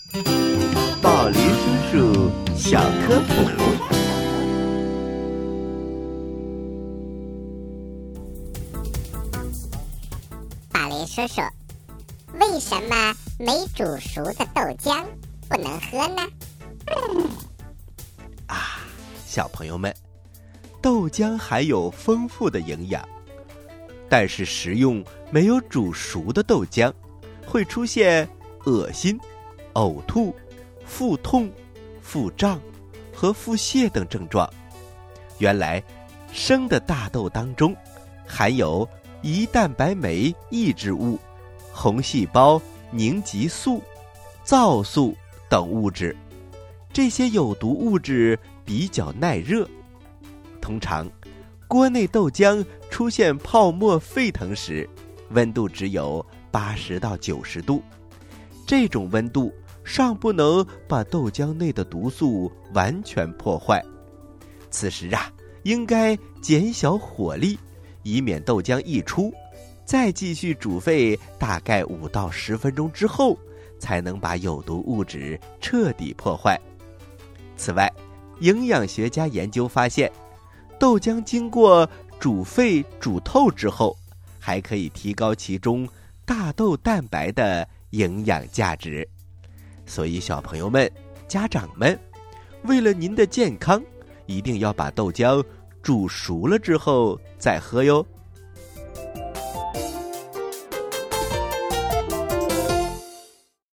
宝林叔叔小科普。 宝林叔叔，为什么没煮熟的豆浆不能喝呢？ 小朋友们，豆浆含有丰富的营养，但是食用没有煮熟的豆浆，会出现恶心、呕吐、腹痛、腹胀和腹泻等症状。原来，生的大豆当中含有胰蛋白酶抑制物、红细胞凝集素、皂素等物质，这些有毒物质比较耐热。通常，锅内豆浆出现泡沫沸腾时，温度只有80到90度。这种温度尚不能把豆浆内的毒素完全破坏。此时应该减小火力，以免豆浆溢出，再继续煮沸大概5到10分钟之后，才能把有毒物质彻底破坏。此外，营养学家研究发现，豆浆经过煮沸煮透之后，还可以提高其中大豆蛋白的营养价值。所以小朋友们、家长们，为了您的健康，一定要把豆浆煮熟了之后再喝哟。